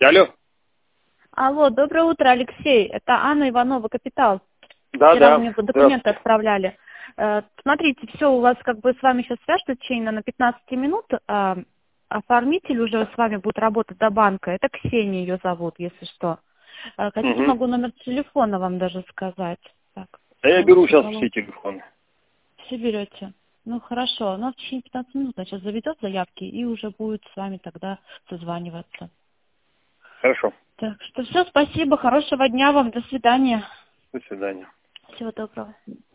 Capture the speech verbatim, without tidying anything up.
Алло. Алло, доброе утро, Алексей. Это Анна Иванова, Капитал. Да, Вчера да. вы мне документы отправляли. Э, Смотрите, все у вас как бы с вами сейчас свяжется в течение на пятнадцать минут. А, Оформитель уже с вами будет работать до банка. Это Ксения ее зовут, если что. Э, Хотите, Угу. могу номер телефона вам даже сказать. Так, Да я беру сейчас все телефоны. все берете. Ну хорошо, но в течение пятнадцати минут значит заведет заявки и уже будет с вами тогда созваниваться. Хорошо. Так что все, спасибо, хорошего дня вам, до свидания. До свидания. Всего доброго.